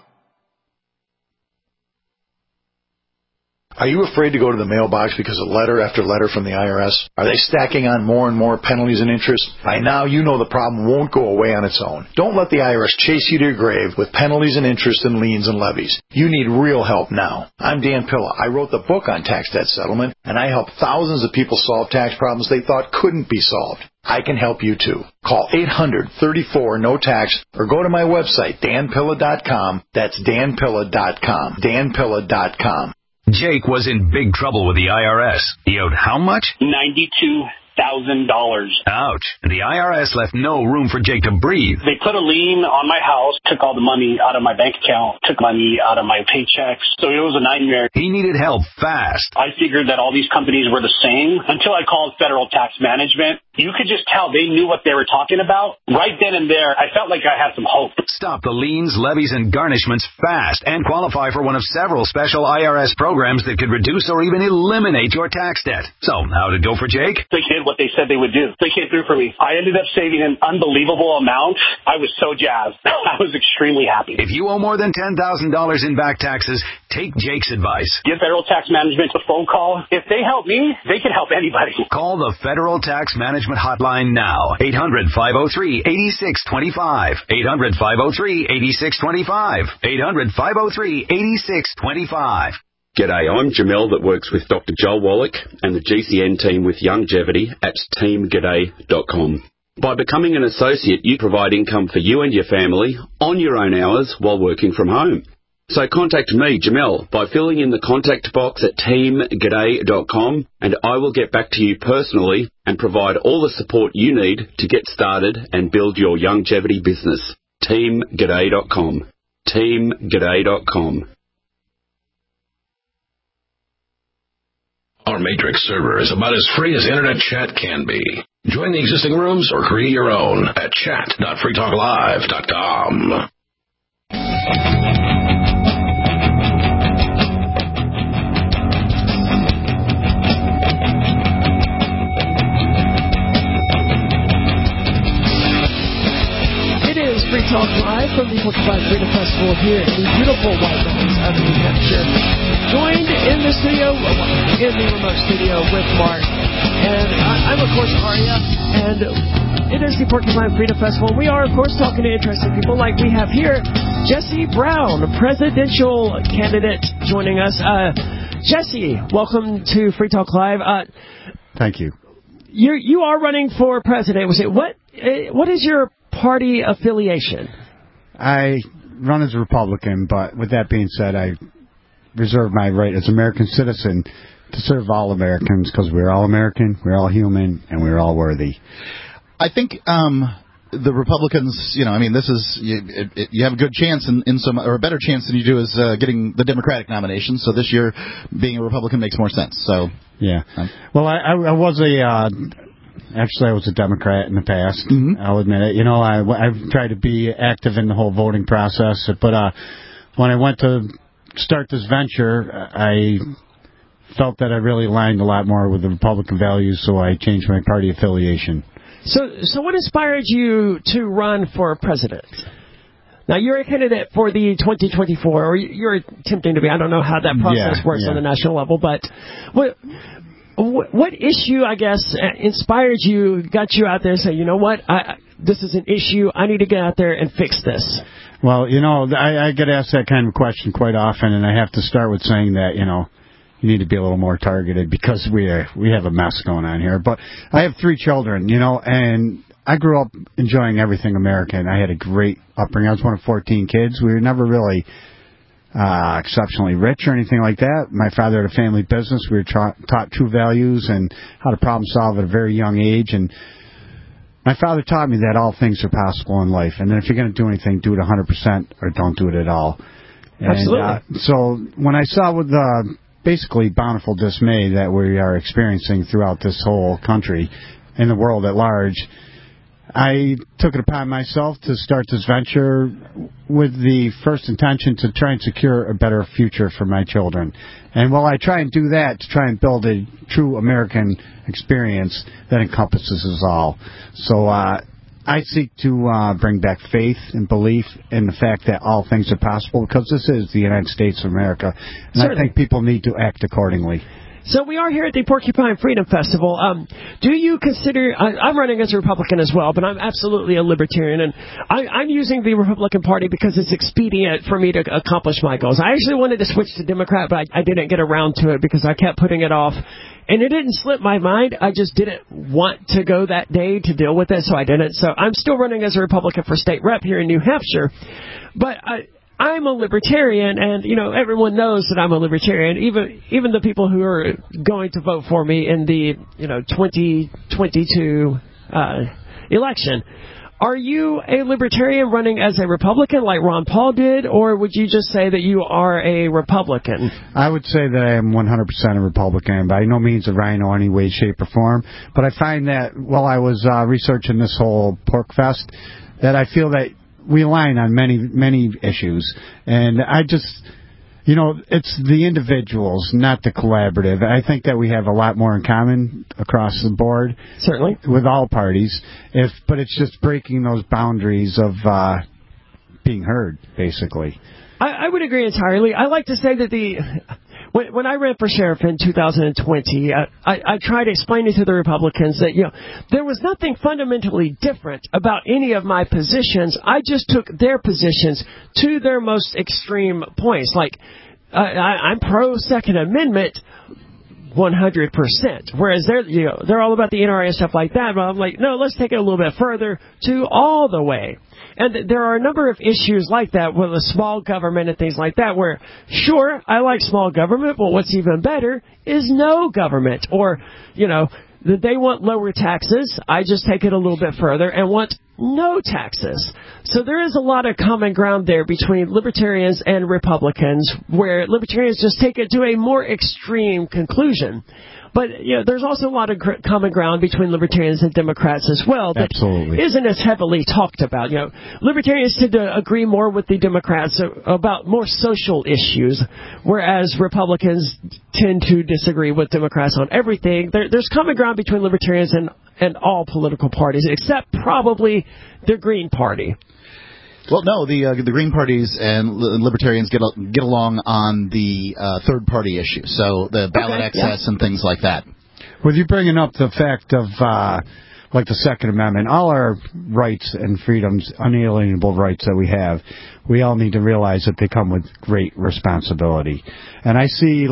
Are you afraid to go to the mailbox because of letter after letter from the IRS? Are they stacking on more and more penalties and interest? By now, you know the problem won't go away on its own. Don't let the IRS chase you to your grave with penalties and interest and liens and levies. You need real help now. I'm Dan Pilla. I wrote the book on tax debt settlement, and I help thousands of people solve tax problems they thought couldn't be solved. I can help you too. Call 800-34-NO-TAX or go to my website, danpilla.com. That's danpilla.com. danpilla.com. Jake was in big trouble with the IRS. He owed how much? $92,000. Ouch. The IRS left no room for Jake to breathe. They put a lien on my house, took all the money out of my bank account, took money out of my paychecks. So it was a nightmare. He needed help fast. I figured that all these companies were the same until I called Federal Tax Management. You could just tell they knew what they were talking about. Right then and there, I felt like I had some hope. Stop the liens, levies, and garnishments fast and qualify for one of several special IRS programs that could reduce or even eliminate your tax debt. So, how'd it go for Jake? They did what they said they would do. They came through for me. I ended up saving an unbelievable amount. I was so jazzed. I was extremely happy. If you owe more than $10,000 in back taxes, take Jake's advice. Give Federal Tax Management a phone call. If they help me, they can help anybody. Call the Federal Tax Management hotline now. 800-503-8625. 800-503-8625. 800-503-8625. G'day, I'm Jamel that works with Dr. Joel Wallach and the GCN team with Longevity at teamg'day.com. By becoming an associate, you provide income for you and your family on your own hours while working from home. So contact me, Jamel, by filling in the contact box at teamg'day.com, and I will get back to you personally and provide all the support you need to get started and build your longevity business. teamg'day.com. teamg'day.com. Our Matrix server is about as free as internet chat can be. Join the existing rooms or create your own at chat.freetalklive.com. Free Talk Live from the Porcupine Freedom Festival here in the beautiful White Mountains of New Hampshire. Joined in the studio, in the remote studio with Mark. And I'm, of course, Arya. And it is the Porcupine Freedom Festival. We are, of course, talking to interesting people like we have here. Jesse Brown, presidential candidate, joining us. Jesse, welcome to Free Talk Live. Thank you. You are running for president. What is your party affiliation? I run as a Republican, but with that being said, I reserve my right as an American citizen to serve all Americans because we're all American, we're all human, and we're all worthy. I think the Republicans, this is you have a good chance in some, or a better chance than you do as getting the Democratic nomination. So this year, being a Republican makes more sense. So yeah, well, I was Actually, I was a Democrat in the past. Mm-hmm. I'll admit it. I've tried to be active in the whole voting process. But when I went to start this venture, I felt that I really aligned a lot more with the Republican values, so I changed my party affiliation. So what inspired you to run for president? Now, you're a candidate for the 2024, or you're attempting to be. I don't know how that process works on the national level, but what issue, I guess, inspired you, got you out there and say, you know what, this is an issue, I need to get out there and fix this? Well, I get asked that kind of question quite often, and I have to start with saying that, you need to be a little more targeted because we have a mess going on here. But I have 3 children, and I grew up enjoying everything American. I had a great upbringing. I was one of 14 kids. We were never really exceptionally rich or anything like that. My father had a family business. We were taught true values and how to problem solve at a very young age. And my father taught me that all things are possible in life. And then if you're going to do anything, do it 100% or don't do it at all. And, Absolutely. So when I saw with the basically bountiful dismay that we are experiencing throughout this whole country and the world at large, I took it upon myself to start this venture with the first intention to try and secure a better future for my children. And while I try and do that, to try and build a true American experience that encompasses us all. So I seek to bring back faith and belief in the fact that all things are possible, because this is the United States of America. And Certainly. I think people need to act accordingly. So we are here at the Porcupine Freedom Festival. Do you consider... I'm running as a Republican as well, but I'm absolutely a Libertarian, and I'm using the Republican Party because it's expedient for me to accomplish my goals. I actually wanted to switch to Democrat, but I didn't get around to it because I kept putting it off. And it didn't slip my mind. I just didn't want to go that day to deal with it, so I didn't. So I'm still running as a Republican for state rep here in New Hampshire. But I'm a Libertarian, and, you know, everyone knows that I'm a Libertarian, even the people who are going to vote for me in the, 2022 election. Are you a Libertarian running as a Republican like Ron Paul did, or would you just say that you are a Republican? I would say that I am 100% a Republican, by no means a rhino in any way, shape, or form. But I find that while I was researching this whole Pork Fest, that I feel that we align on many, many issues. And I just... it's the individuals, not the collaborative. I think that we have a lot more in common across the board. Certainly. With all parties. But it's just breaking those boundaries of being heard, basically. I would agree entirely. I like to say that when I ran for sheriff in 2020, I tried explaining to the Republicans that, there was nothing fundamentally different about any of my positions. I just took their positions to their most extreme points. Like, I'm pro-Second Amendment 100%, whereas they're all about the NRA and stuff like that. But I'm like, no, let's take it a little bit further to all the way. And there are a number of issues like that with the small government and things like that where, sure, I like small government, but what's even better is no government. Or, that they want lower taxes. I just take it a little bit further and want no taxes. So there is a lot of common ground there between Libertarians and Republicans, where Libertarians just take it to a more extreme conclusion. But there's also a lot of common ground between Libertarians and Democrats as well that Absolutely. Isn't as heavily talked about. Libertarians tend to agree more with the Democrats about more social issues, whereas Republicans tend to disagree with Democrats on everything. There's common ground between Libertarians and all political parties, except probably the Green Party. Well, no, the Green parties and Libertarians get along on the third-party issue, so the ballot access and things like that. With you bringing up the fact of, like the Second Amendment, all our rights and freedoms, unalienable rights that we have, we all need to realize that they come with great responsibility. And I see,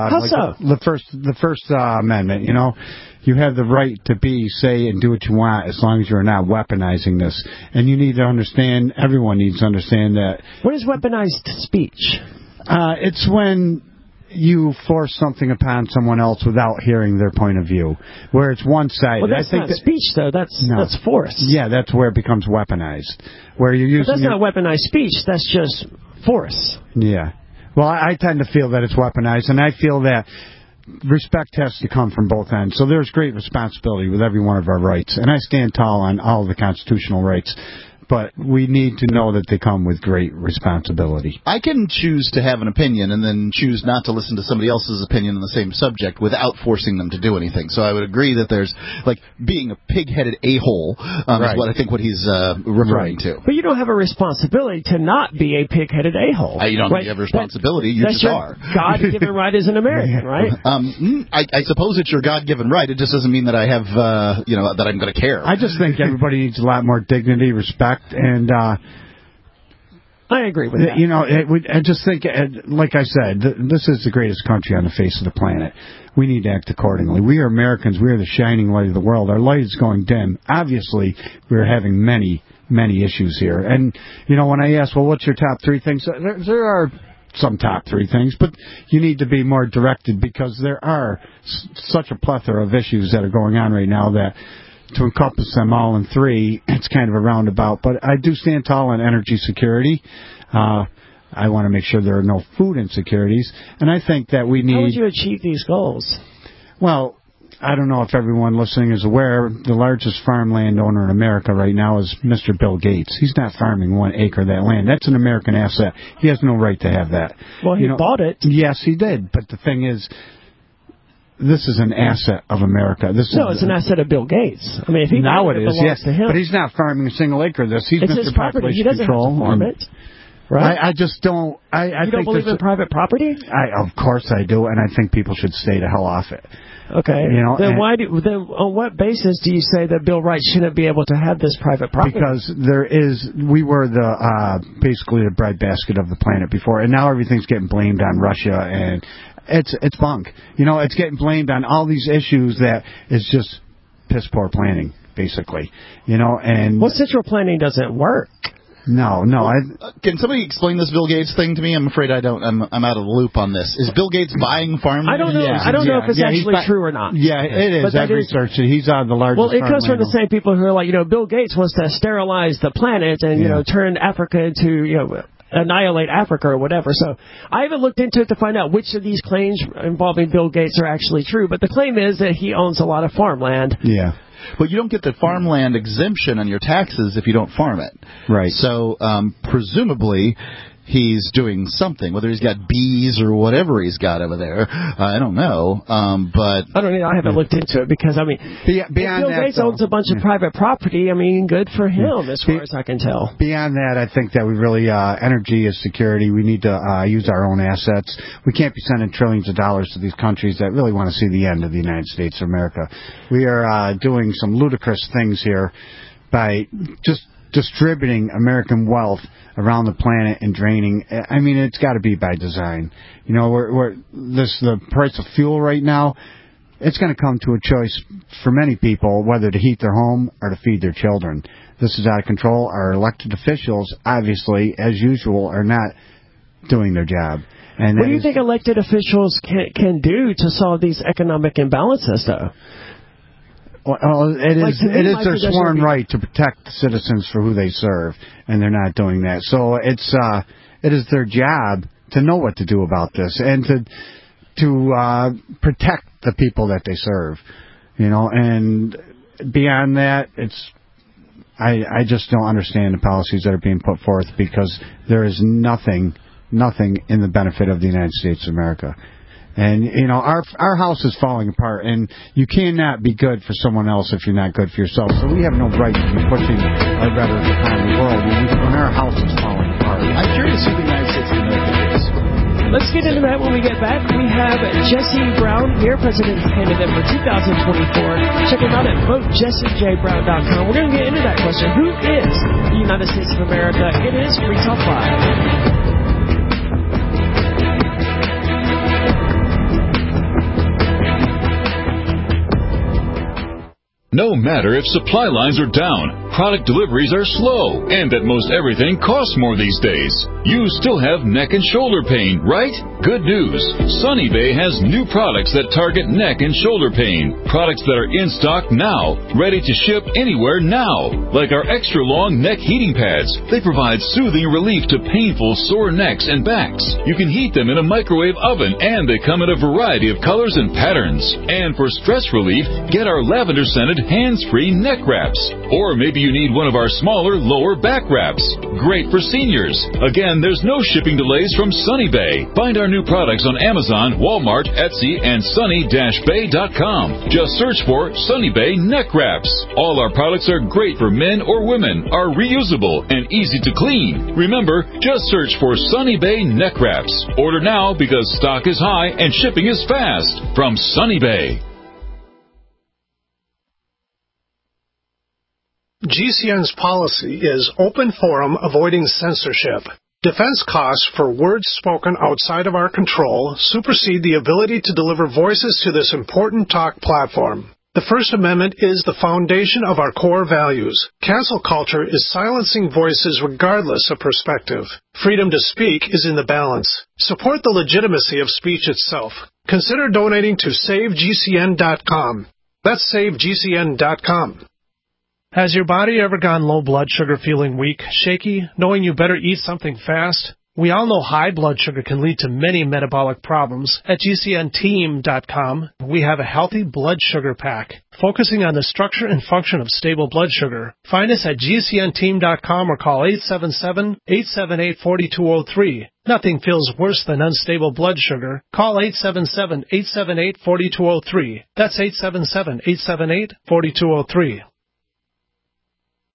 the First Amendment, you have the right to be, say, and do what you want as long as you're not weaponizing this. And you need to understand, everyone needs to understand that. What is weaponized speech? It's when you force something upon someone else without hearing their point of view, where it's one-sided. Well, that's not speech, though. That's force. Yeah, that's where it becomes weaponized. Where you're using. But that's not weaponized speech. That's just force. Yeah. Well, I tend to feel that it's weaponized, and I feel that respect has to come from both ends. So there's great responsibility with every one of our rights, and I stand tall on all of the constitutional rights. But we need to know that they come with great responsibility. I can choose to have an opinion and then choose not to listen to somebody else's opinion on the same subject without forcing them to do anything. So I would agree that there's, being a pig-headed a-hole is what I think what he's referring to. But you don't have a responsibility to not be a pig-headed a-hole. You don't have a responsibility. You just are. That's your God-given right as an American, right? I suppose it's your God-given right. It just doesn't mean that I have, that I'm going to care. I just think everybody needs a lot more dignity, respect, and I agree with that. I just think, like I said, this is the greatest country on the face of the planet. We need to act accordingly. We are Americans. We are the shining light of the world. Our light is going dim. Obviously, we're having many, many issues here. And, when I ask, well, what's your top three things? There are some top three things, but you need to be more directed because there are such a plethora of issues that are going on right now that to encompass them all in three, it's kind of a roundabout. But I do stand tall on energy security. I want to make sure there are no food insecurities. And I think that we need... How would you achieve these goals? Well, I don't know if everyone listening is aware, the largest farmland owner in America right now is Mr. Bill Gates. He's not farming 1 acre of that land. That's an American asset. He has no right to have that. Well, he bought it. Yes, he did. But the thing is, this is an asset of America. It's an asset of Bill Gates. I mean, if he now it is, yes. To him. But he's not farming a single acre of this. He's it's Mr. his property. He doesn't Control. have to farm it. Right? I just don't... You don't believe in private property? Of course I do, and I think people should stay the hell off it. Okay. Then on what basis do you say that Bill Wright shouldn't be able to have this private property? Because we were basically the breadbasket of the planet before, and now everything's getting blamed on Russia, and it's bunk. It's getting blamed on all these issues that is just piss poor planning, basically. And central planning doesn't work. No. Can somebody explain this Bill Gates thing to me? I'm afraid I don't. I'm out of the loop on this. Is Bill Gates buying farmland? I don't know. I don't know if it's actually true or not. Yeah, it is. I've researched it. He's on the largest. Well, it comes from the same people who are like, Bill Gates wants to sterilize the planet and turn Africa into annihilate Africa or whatever. So I haven't looked into it to find out which of these claims involving Bill Gates are actually true. But the claim is that he owns a lot of farmland. Yeah. But you don't get the farmland exemption on your taxes if you don't farm it. Right. So presumably he's doing something, whether he's got bees or whatever he's got over there. I don't know. But I don't know. I haven't looked into it because, if Bill Gates owns a bunch of private property, good for him as far as I can tell. Beyond that, I think that we really, energy is security. We need to use our own assets. We can't be sending trillions of dollars to these countries that really want to see the end of the United States of America. We are doing some ludicrous things here by just distributing American wealth around the planet and draining. It's got to be by design. The price of fuel right now, it's going to come to a choice for many people whether to heat their home or to feed their children. This is out of control. Our elected officials, obviously, as usual, are not doing their job. And what do you think elected officials can do to solve these economic imbalances, though? Well, it is their sworn right to protect the citizens for who they serve, and they're not doing that. So it is their job to know what to do about this and to protect the people that they serve. And beyond that, I just don't understand the policies that are being put forth because there is nothing in the benefit of the United States of America. And, our house is falling apart, and you cannot be good for someone else if you're not good for yourself. So we have no right to be pushing our rhetoric upon the world when our house is falling apart. I'm curious who the United States of America is. Let's get into that when we get back. We have Jesse Brown here, president's candidate for 2024. Check him out at VoteJesseJBrown.com. We're going to get into that question. Who is the United States of America? It is Free Talk Live. No matter if supply lines are down, product deliveries are slow, and that most everything costs more these days, you still have neck and shoulder pain, right? Good news. Sunny Bay has new products that target neck and shoulder pain. Products that are in stock now, ready to ship anywhere now. Like our extra long neck heating pads. They provide soothing relief to painful sore necks and backs. You can heat them in a microwave oven, and they come in a variety of colors and patterns. And for stress relief, get our lavender-scented hands-free neck wraps. Or maybe you need one of our smaller lower back wraps. Great for seniors. Again, there's no shipping delays from Sunny Bay. Find our new products on Amazon, Walmart, Etsy, and sunny-bay.com. Just search for Sunny Bay neck wraps. All our products are great for men or women, are reusable, and easy to clean. Remember, just search for Sunny Bay neck wraps. Order now because stock is high and shipping is fast. From Sunny Bay. GCN's policy is open forum, avoiding censorship. Defense costs for words spoken outside of our control supersede the ability to deliver voices to this important talk platform. The First Amendment is the foundation of our core values. Cancel culture is silencing voices regardless of perspective. Freedom to speak is in the balance. Support the legitimacy of speech itself. Consider donating to SaveGCN.com. That's SaveGCN.com. Has your body ever gone low blood sugar, feeling weak, shaky, knowing you better eat something fast? We all know high blood sugar can lead to many metabolic problems. At GCNteam.com, we have a healthy blood sugar pack, focusing on the structure and function of stable blood sugar. Find us at GCNteam.com or call 877-878-4203. Nothing feels worse than unstable blood sugar. Call 877-878-4203. That's 877-878-4203.